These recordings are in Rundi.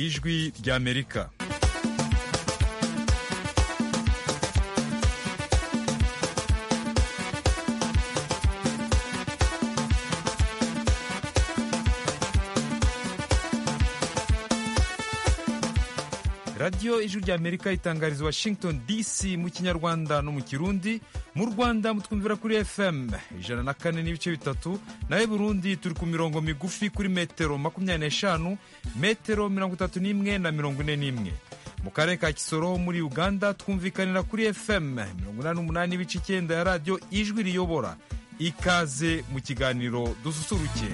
ijwi ry'Amerika. radiyo ijwi ry'Amerika itangariza Washington DC mu Kinyarwanda no mu Kirundi. Mu Rwanda mutwumvira kuri FM 104.3, naho Burundi turi ku mirongo migufi kuri metero 25, metero 31 na 41. Mu karere ka Kisoro muri Uganda twumvikanira kuri FM 88.9 ya radiyo ijwi riyobora. Ikaze mu kiganiro dususuruke.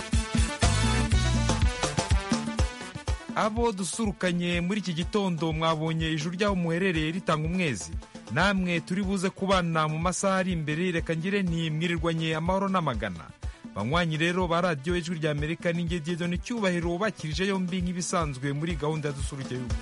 Abo dusurukanye muri iki gitondo mwabonye ijuru ryaho muherereye ritanga umwezi. Namwe turi buze kubana mu masaha ari imbere, reka ngire nti mwirirwanye amahoro n'amagana. Banywanyi rero ba radiyo ijwi ry'Amerika n'ingedido n'icyubahiro bakirije yombi nk'ibisanzwe muri gahunda ya dusuruke y'ubu.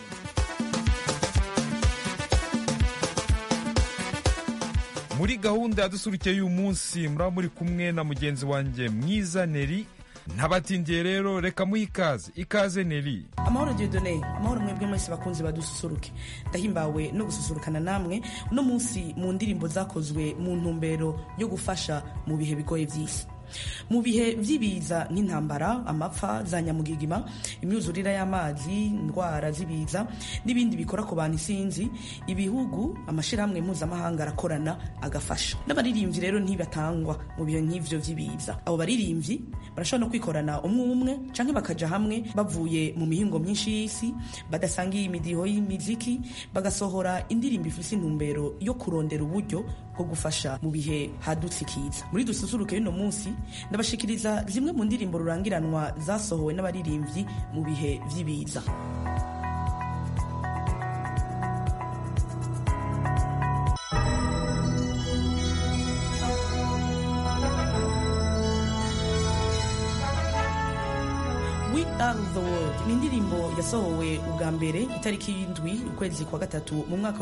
Muri gahunda ya dusuruke y'uyu munsi muraba muri kumwe na mugenzi wanjye mwiza Neri. Ntabatindiye rero reka muhikaze. Ikaze Neri. Amahoro Dieudonné, amahoro mwebwe mwese bakunzi badususuruke. Ndahimbawe no gususurukana namwe uno munsi mu ndirimbo zakozwe mu ntumbero yo gufasha mu bihe bigoye vy'isi. Mu bihe vy'ibiza nk'intambara, amapfa, za nyamugigima, imyuzurira y'amazi, indwara z'ibiza n'ibindi bikora ku bantu isinzi, ibihugu amashirahamwe mpuzamahanga arakorana agafasha. N'abaririmbyi rero ntibatangwa mu bihe nk'ivyo vy'ibiza. Abo baririmbyi barashobora no kwikorana umwe canke bakaja hamwe bavuye mu mihingo myinshi y'isi, badasangiye imidiho y'imiziki, bagasohora indirimbo ifise intumbero yo kurondera uburyo bwo gufasha mu bihe hadutse ikiza. Muri dususuruke y'uno munsi ndabashikiriza zimwe mu ndirimbo rurangiranwa zasohowe n'abaririmbyi mu bihe vy'ibiza. We Are The World ni indirimbo yasohowe ubwa mbere itariki y'indwi ukwezi kwa gatatu mu mwaka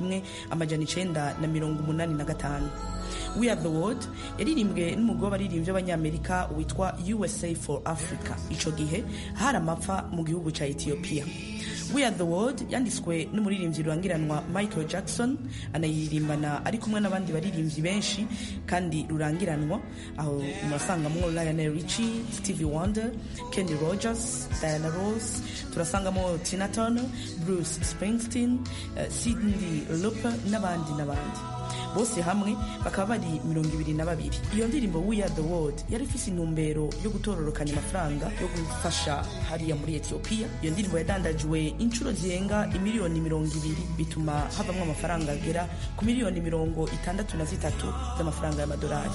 w'1985. We Are The World yaririmbwe n'umugwi w'abaririmbyi b'abanyamerika witwa USA for Africa. Ico gihe hari amapfa mu gihugu ca Ethiopia. We Are The World yanditswe n'umuririmbyi rurangiranwa Michael Jackson, anayirimbana ari kumwe n'abandi baririmbyi benshi kandi rurangiranwa, aho murasangamwo Lionel Richie, Stevie Wonder, Kenny Rogers, Diana Ross, turasangamo Tina Turner, Bruce Springsteen, Cyndi Lauper n'abandi. Bose hamwe bakaba bari 22. Iyo ndirimbo We Are The World yari ifise intumbero yo gutororokanya amafaranga yo gufasha hariya muri Ethiopia. Iyo ndirimbo yadandajwe inshuro zirenga 2,000,000 bituma havamwo amafaranga agera ku 63,000,000 z'amafaranga y'amadolari.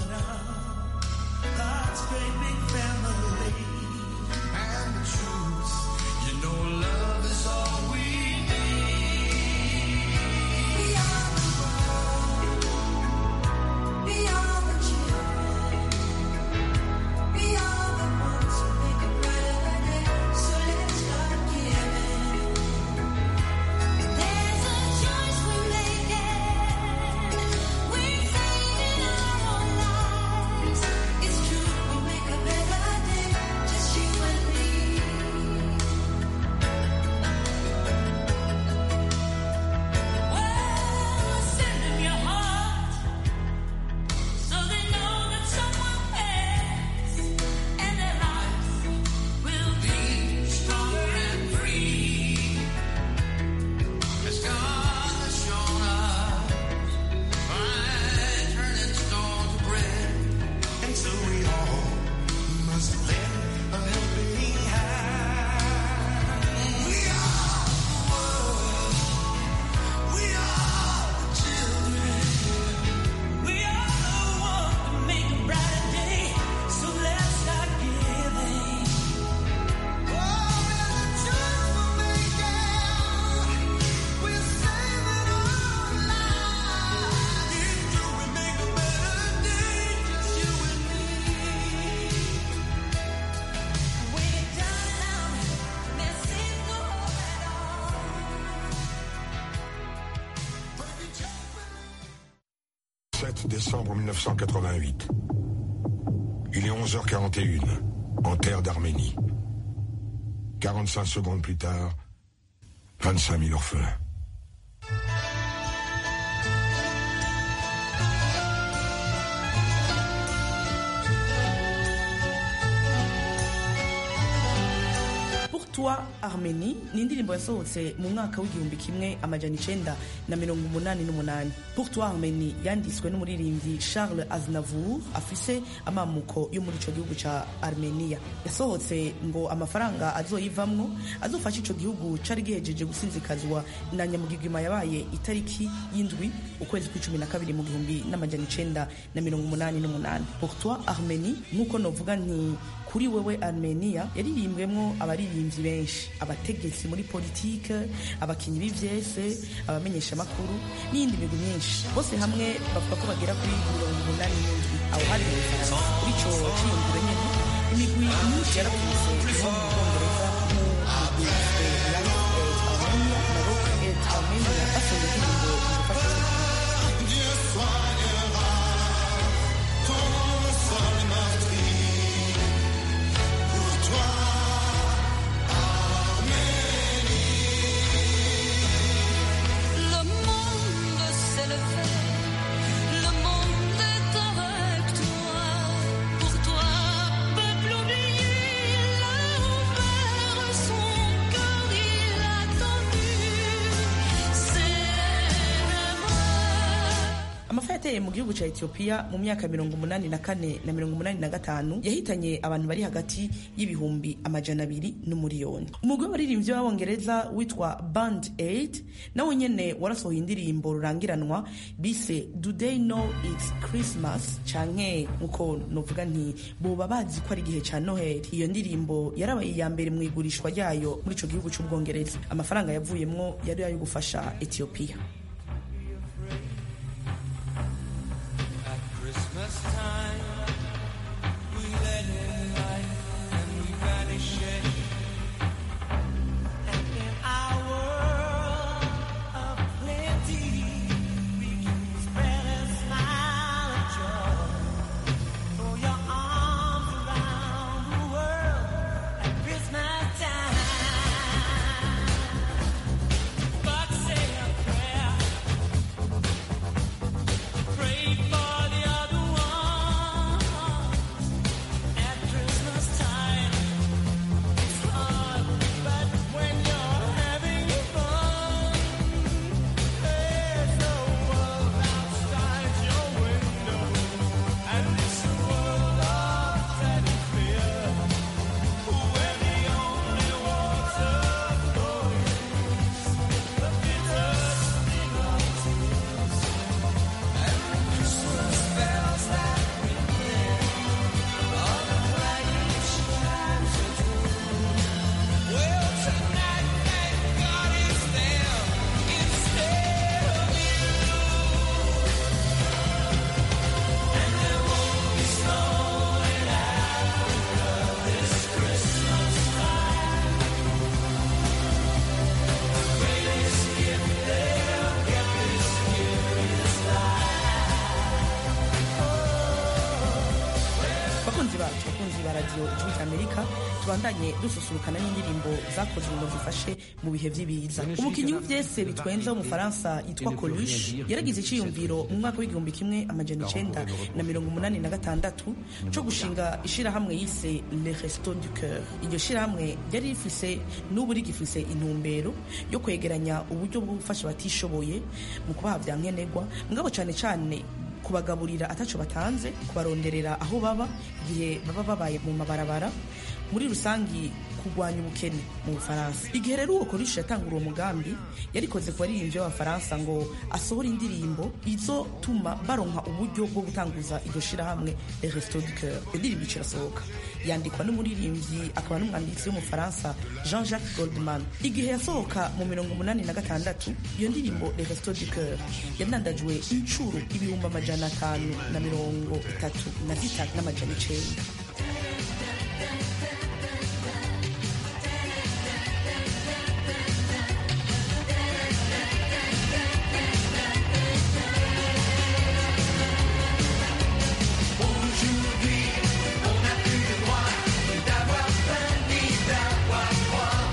Décembre 1988. Il est 11h41 en terre d'Arménie. 45 secondes plus tard, 25 000 orphelins. Toi Armenie ni indirimbo yasohotse mu mwaka w'igihumbi kimwe amajana 1988. Pour toi Armenie yanditswe n'umuririmbyi Charles Aznavour afise amamuko yo muri ico gihugu ca Armenia. Yasohotse ngo amafaranga azoyivamwo azofasha ico gihugu cari gihejeje gusinzikazwa na nyamugigima yabaye itariki y'indwi ukwezi kwa 12 mu gihumbi n'amajana 1988. Pour toi Armenie nkuko novuga nti kuri wewe Armenia yaririmbwemwo abaririmbyi benshi, abategetsi muri politike, abakinyi b'ivyese, abamenyesha makuru n'indi migwi myinshi. Bose hamwe bavuga ko bagera kuri 87 aho hari kuri ico cyiyumviro nyene. Imigwi myinshi yaravuze mu Bwongereza mu gihugu ca Ethiopia mu myaka 84 na 85 yahitanye abantu bari hagati y'ibihumbi amajana 2 n'umuriyoni. Umugwi w'abaririmbyi b'Abongereza witwa Band Aid nawe nyene warasohoye indirimbo rurangiranwa bise Do They Know It's Christmas, canke uko novuga nti boba bazi ko ari igihe ca Noheli. Iyo ndirimbo yarabaye iya mbere mu igurishwa ryayo muri ico gihugu c'Ubwongereza. Amafaranga yavuyemwo yari ayo gufasha Ethiopia. Tubandanye dususurukana n'indirimbo zakozwe ngo zifashe mu bihe by'ibiza. Umukinyi w'ivyese bitwenza w'Umufaransa yitwa Coluche yaragize iciyumviro mu mwaka w'igihumbi kimwe amajana 1986 cyo gushinga ishirahamwe yise Le Resto du Cœur. Iryo shirahamwe ryari rifise n'ubu rigifise intumbero yo kwegeranya uburyo bwo gufasha batishoboye mu kubaha vya nkenerwa, mugabo cane cane kubagaburira ataco batanze, kubaronderera aho baba igihe baba babaye mu mabarabara, muri rusangi kugwanya ubukene mu Bufaransa. Igihe rero uwo Coluche yatangura uwo mugambi yarikoze ku baririmbyi b'Abafaransa ngo asohora indirimbo izotuma baronka uburyo bwo gutanguza iryo shirahamwe Le Resto du Cœur. Indirimbo irasohoka yandikwa n'umuririmbyi akaba n'umwanditsi w'Umufaransa Jean-Jacques Goldman. Igihe yasohoka mu 86 iyo ndirimbo Le Resto du Cœur yanandajwe incuro 533 Aujourd'hui, on n'a plus le droit d'avoir peur ni d'avoir froid.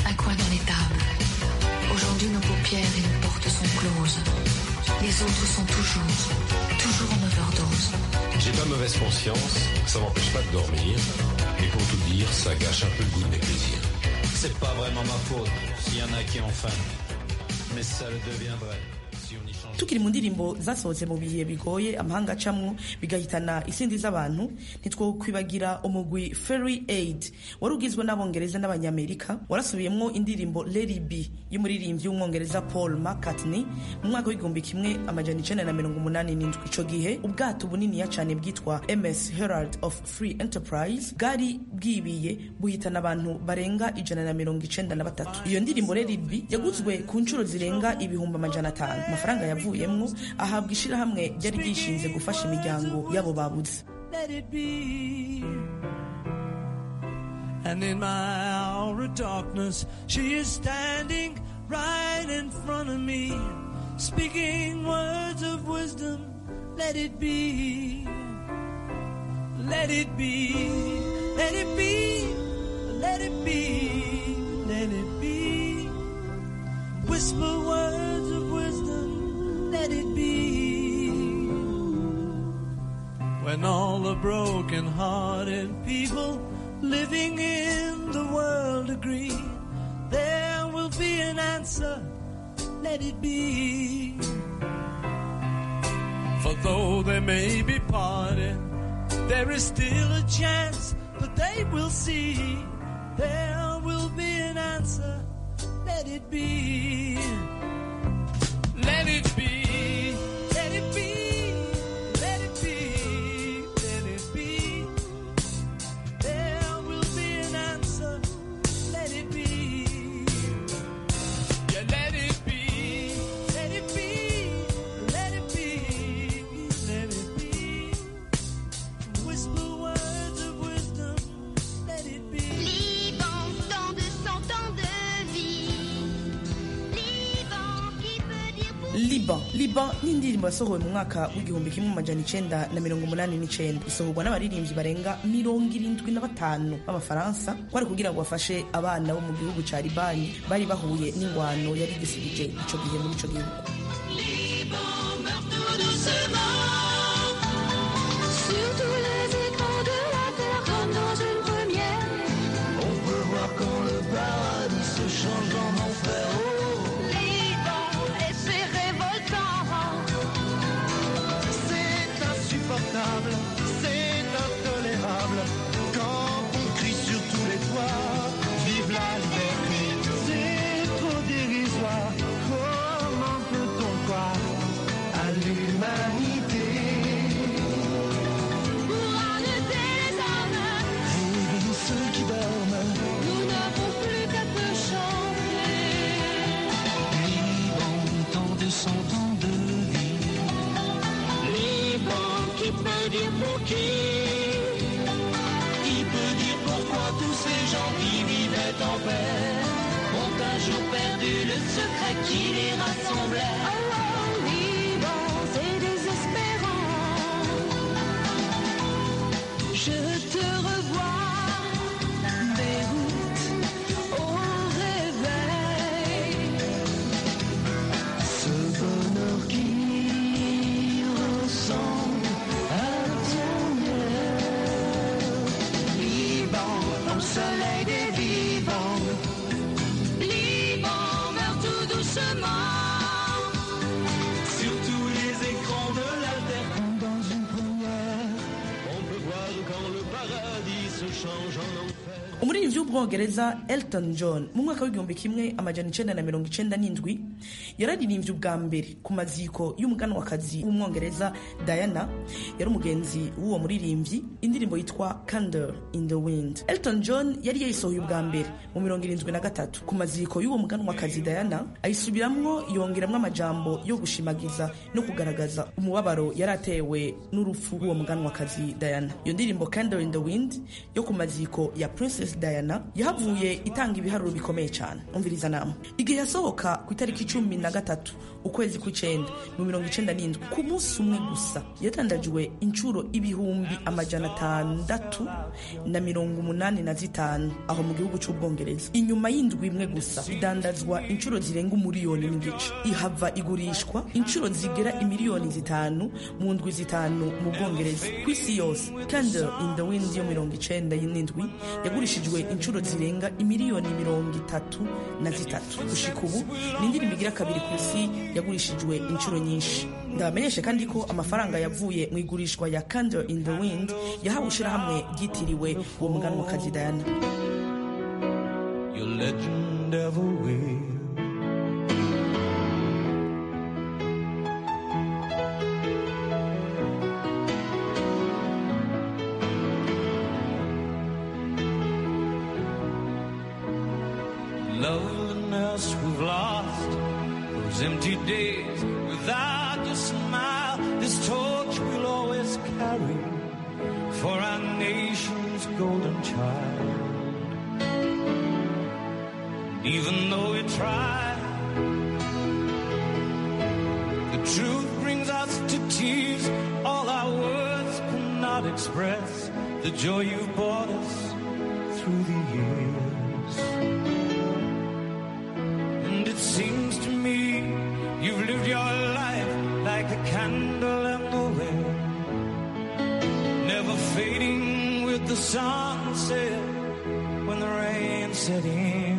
À quoi dans les tables? Aujourd'hui, nos paupières et nos portes sont closes. Les autres sont toujours en overdose. J'ai pas mauvaise conscience, ça m'empêche pas de dormir. Et pour tout dire, ça gâche un peu le goût de mes plaisirs. C'est pas vraiment ma faute, s'il y en a qui ont faim. Mais ça le deviendrait. tukiri mu ndirimbo zasohotse mu bihe bigoye amahanga acamwo bigahitana isindi z'abantu ntitwokwibagira umugwi Fairy Aid wari ugizwe n'abongereza n'abanyamerika warasubiyemwo indirimbo Lady B y'umuririmbyi w'umwongereza Paul McCartney mu mwaka w'igihumbi kimwe amajana 1987. Ico gihe ubwato buniniya cane bwitwa MS Herald of Free Enterprise bwari bwibiye buhitana abantu barenga 193. Iyo ndirimbo Lady B yaguzwe ku ncuro zirenga ibihumbi amajana 5. Amafaranga yavuyemwo ahabwa ishirahamwe ryari gishinze gufasha imiryango yabo babuze. And in my hour of darkness, she is standing right in front of me, speaking words of wisdom. Let it be, let it be, let it be, let it be, let it be. Whisper words of wisdom, let it be. When all the broken-hearted people living in the world agree, there will be an answer, let it be. For though they may be parted, there is still a chance that they will see. There will be an answer, let it be. Let it be, let it be, let it be, let it be. There will be an answer, let it be. Yeah, let it be, let it be, let it be, let it be. Whisper words of wisdom, let it be. Liban, tant de 100 ans de vie. Liban qui peut dire pour... Liban ni indirimbo yasohowe mu mwaka w'igihumbi kimwe amajana 1989 isohorwa n'abaririmbyi barenga 75 b'abafaransa kwari kugira ngo bafashe abana bo mu gihugu ca Libani bari bahuye n'ingwano yari gisirije ico gihe muri ico gihugu. Sur tous les écrans de la terre comme dans une première. On peut voir quand le paradis se change en enfer. Liban et c'est révoltant. C'est insupportable, c'est intolérable. Quand on crie sur tous les toits, vive la liberté. C'est trop dérisoire, comment peut-on croire à l'humanité? Pour arrêter les armes, Réveillez ceux qui dorment. nous n'avons plus qu'à te chanter. Liban, tant de 100 ans de vie. Liban qui peut dire pour qui? Qui peut dire pourquoi tous ces gens qui vivaient en paix Ont un jour perdu le secret qui les rassemblait. Oh, Liban, c'est désespérant. Je te revois, Beyrouth, au réveil. ce bonheur qui ressemble à ton miel. Liban, au soleil des vivants. Liban meurt tout doucement. Sur tous les écrans de la terre, comme dans une première, on peut voir quand le paradis se change en enfer. Umuririmbyi w'ubwongereza Elton John mu mwaka w'igihumbi kimwe amajana 1997 yararirimbye ubwa mbere ku maziko y'umuganwakazi w'umwongereza Diana yari umugenzi w'uwo muririmbyi indirimbo yitwa Candle in the Wind. Elton John yari yayisohoye ubwa mbere mu 73 ku maziko y'uwo muganwakazi Diana ayisubiramwo yongeramwo amajambo yo gushimagiza no kugaragaza umubabaro yaratewe n'urupfu rw'uwo muganwakazi Diana. Iyo ndirimbo Candle in the Wind yo ku maziko ya Princess Diana Diana yahavuye itanga ibiharuro bikomeye cyane. Umviriza nama. Igihe yasohoka ku itariki 13 ukwezi kw'icenda mu 1997 ku munsi umwe gusa yatandajwe inshuro ibihumbi 685 aho mu gihugu cy'Ubwongereza. Inyuma y'indwi imwe gusa idandazwa inshuro zirenga umuriyoni n'igice. Ihava igurishwa inshuro zigera imiliyoni 5 mu ndwi 5 mu Bwongereza. Ku isi yose Candle in the Wind yo 1997 yagurishijwe inshuro zirenga imiliyoni 33. Gushika ubu ni indirimbo igira kabiri ku isi yagurishijwe inshuro nyinshi. Ndabamenyeshe kandi ko amafaranga yavuye mu igurishwa ya Candle in the Wind yahawe ishirahamwe ryitiriwe uwo muganwakazi Diana. Your legend ever will. Loneliness we've lost, those empty days without your smile, this torch we'll always carry for our nation's golden child. Even though we try, the truth brings us to tears. All our words cannot express the joy you've brought us through the years. And it seems to me you've lived your life like a candle in the wind, never fading with the sunset when the rain set in.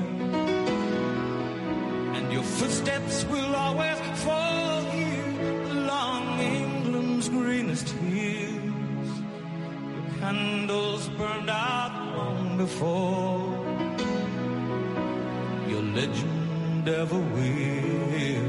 Your footsteps will always fall here along England's greenest hills. Your candles burned out long before your legend ever will.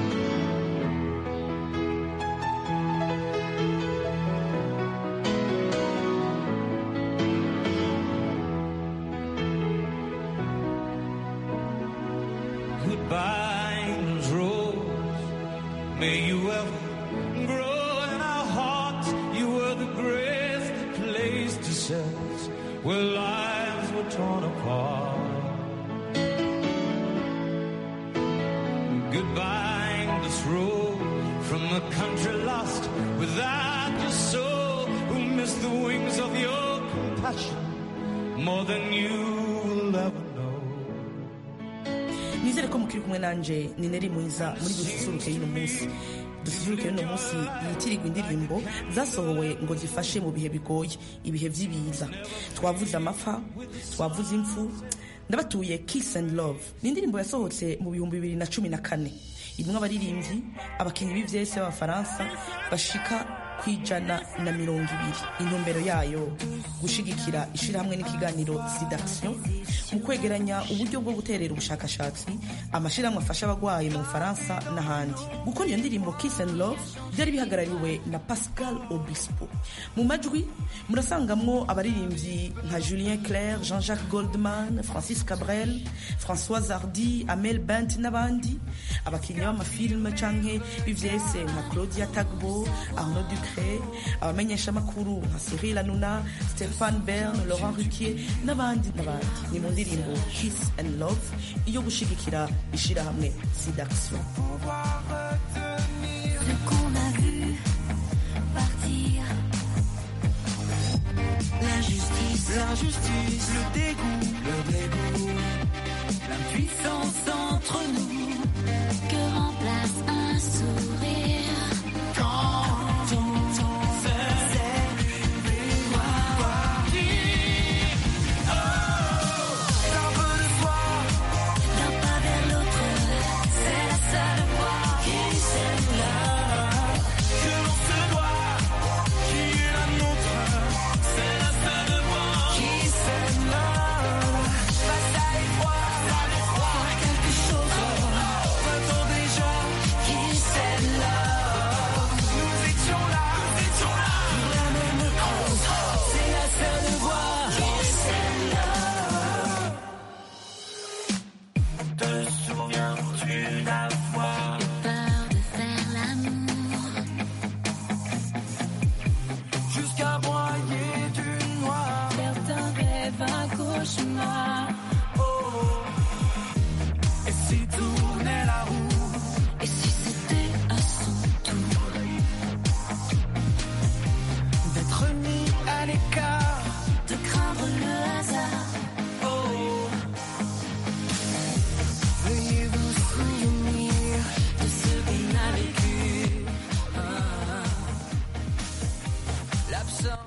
Goodbye, England's rose. May you ever grow in our hearts. You were the greatest place to set where lives were torn apart. Goodbye, England's rose. From a country lost without your soul, who missed the wings of your compassion more than you will ever know. Nizere ko mukiri kumwe nanje ni Neri Mwiza muri dususuruke y'uno munsi. Dususuruke y'uno munsi yitirirwa indirimbo zasohowe ngo zifashe mu bihe bigoye, ibihe vy'ibiza. Twavuze amapfa, twavuze impfu. Ndabatuye Kiss and Love. Ni indirimbo yasohotse mu 2014. Irimwo abaririmbyi, abakinyi b'ivyese b'Abafaransa bashika kwijana-20. Intumbero yayo gushigikira ishirahamwe n'ikiganiro SIDAction mu kwegeranya uburyo bwo guterera ubushakashatsi amashirahamwe afasha abagwayi mu Faransa n'ahandi. Gukora iyo ndirimbo Kiss and Love byari bihagarariwe na Pascal Obispo. Mu majwi murasangamwo abaririmbyi nka Julien Clerc, Jean-Jacques Goldman, Francis Cabrel, François Hardy, Amel Bent n'abandi. Abakinyi b'amafilme canke b'ivyese nka Claudia Tagbo, Arnaud Ducret, abamenyesha makuru nka Cyril Hanouna, Stéphane Bern, Laurent Ruquier n'abandi. Ni mu ndirimbo Kiss and Love iyo gushigikira ishirahamwe SIDAction. Ce qu'on a vu partir, l'injustice, le dégoût, l'impuissance entre nous, que remplace un sourire. Quand on Jusqu'à broyer du noir, certains rêvent un cauchemar.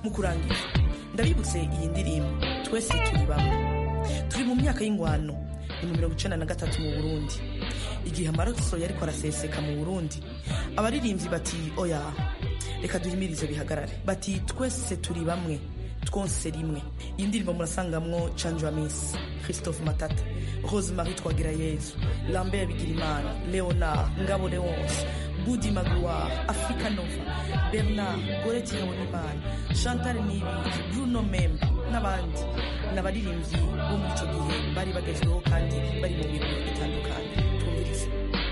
mu kurangiza ndabibutse iyi ndirimbo twese turi bamwe. Turi mu myaka y'ingwano, ni mu 1993 mu Burundi, igihe amaraso yariko araseseka mu Burundi. Abaririmbyi bati oya, reka duhimirize bihagarare, bati twese turi bamwe, twonse rimwe. Iyi ndirimbo murasangamwo Canjwa Miss, Christophe Matata, Rosemary Twagirayezu, Lambert Bigirimana, Leonard Ngabo Leonce, Budi Magloire, Africa Nova, Bernard Goreti Habonimana, Chantal Niyibizi, Bruno Memba n'abandi. N'abaririmbyi bo muri ico gihe bari bagezweho kandi bari mu mirimo itandukanye. Twumvirize.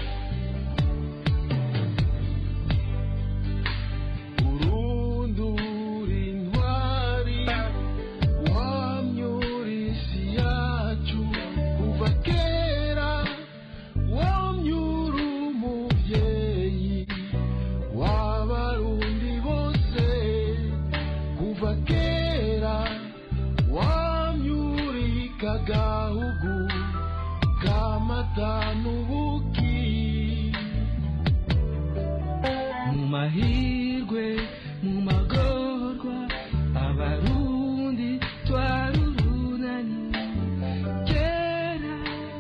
Mahirwe mu magorwa abarundi twarurunani kera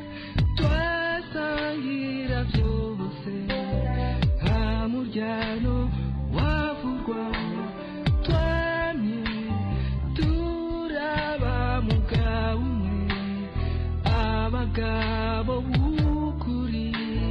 twasangira byose nta muryano wavurwa twamye turaba mugabo umwe abagabo b'ukuri.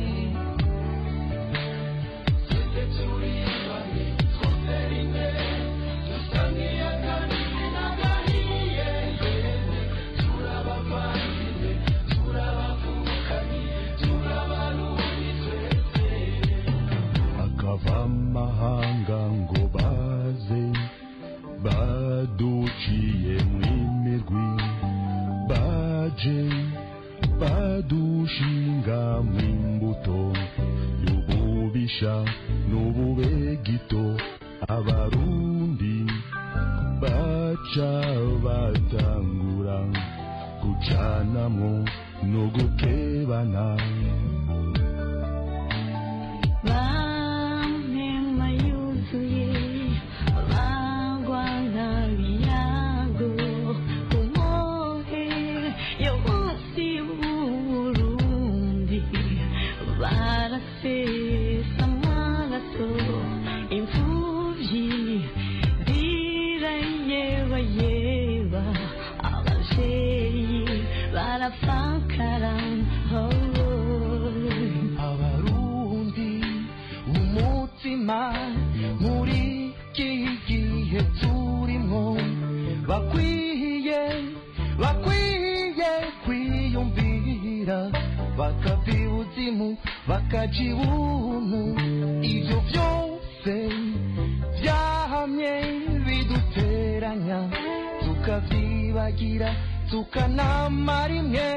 Amahanga ngo baze baduciye mw'imirwi, baje badushinga mw'imbuto y'ububisha n'ububegito. Abarundi baca batangura gucanamwo no gukebana. Abarundi umutima muri iki gihe turimo bakwiye kwiyumvira bakava ibuzimu bakaja ibuntu. Ibyo byose byahamye biduteranya tukavyibagira tukanamara imwe.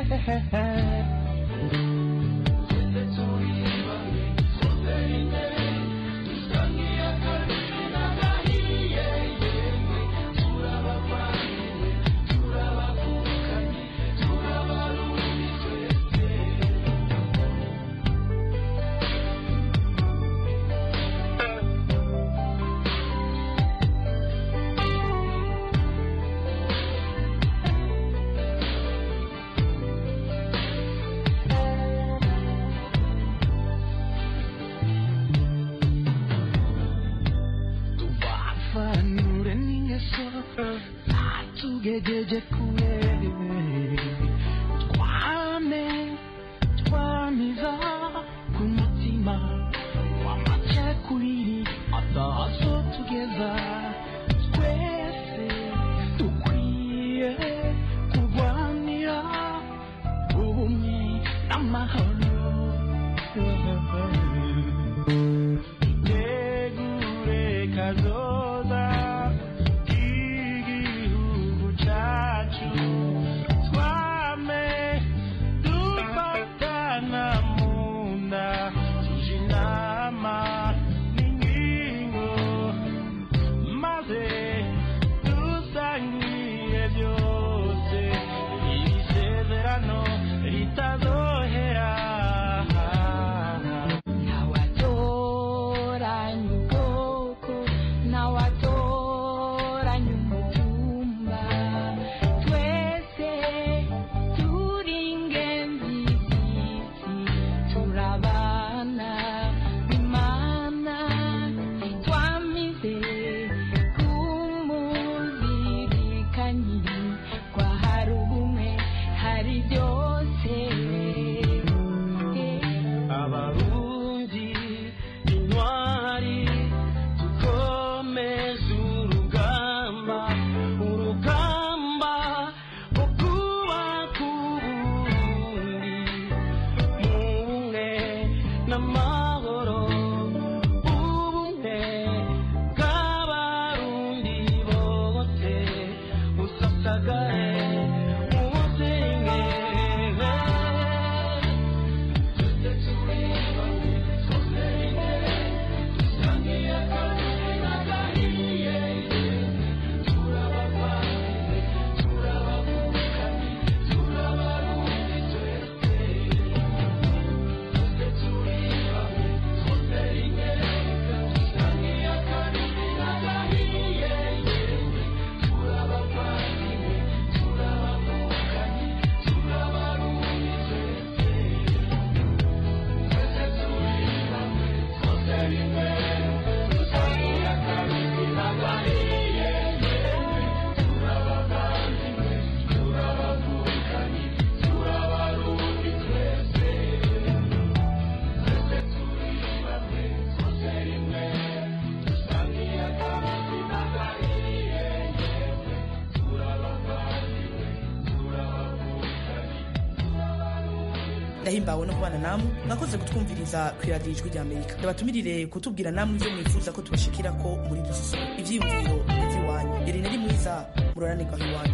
ndahimbawe no kubana namwe mwakoze kutwumviriza ku iradiyo ijwi rya Amerika. Ndabatumirire kutubwira namwe ibyo mwifuza ko tubashikira ko muri dususu ivyiyumviro by'iwanyu. Irene ari mwiza muroranirwa iwanyu.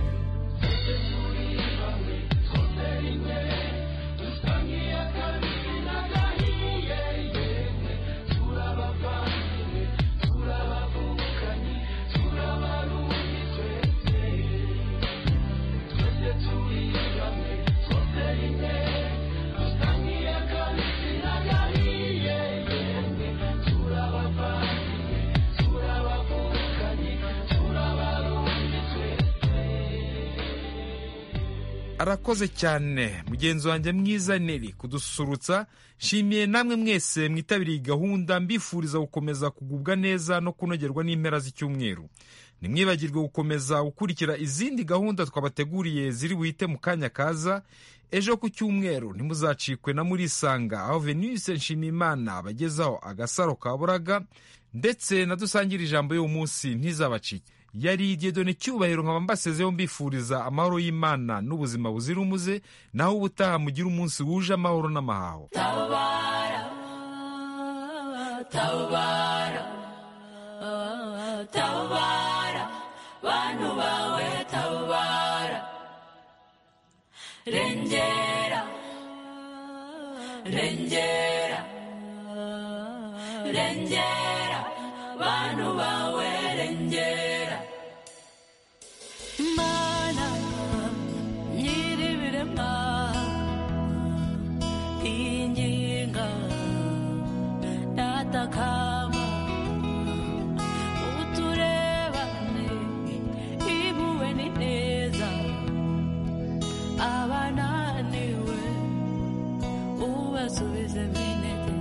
Arakoze cyane mugenzi wanjye mwiza Neri kudusurutsa. Nshimiye namwe mwese mwitabiriye gahunda, mbifuriza gukomeza kugubwa neza no kunogerwa n'impera z'icyumweru. Nimwibagirwe gukomeza gukurikira izindi gahunda twabateguriye ziri buhite mu kanya kaza. Ejo ku cyumweru ntimuzacikwe na Murisanga, aho Venus Nshimiyimana abagezaho agasaro ka buraga, ndetse na dusangira ijambo y'uwo munsi ntizabacike. Yari Dieudonné Cyubahiro nkaba mbasezeho mbifuriza amahoro y'Imana n'ubuzima buzira umuze, naho ubutaha mugira umunsi wuje amahoro n'amahaho. Tabara, tabara, tabara, bantu bawe tabara, rengera, rengera, rengera, bantu bawe rengera. Mana nyiribirema inginga datakama uturebane ibuwe ni neza abananiwe ubasubize minete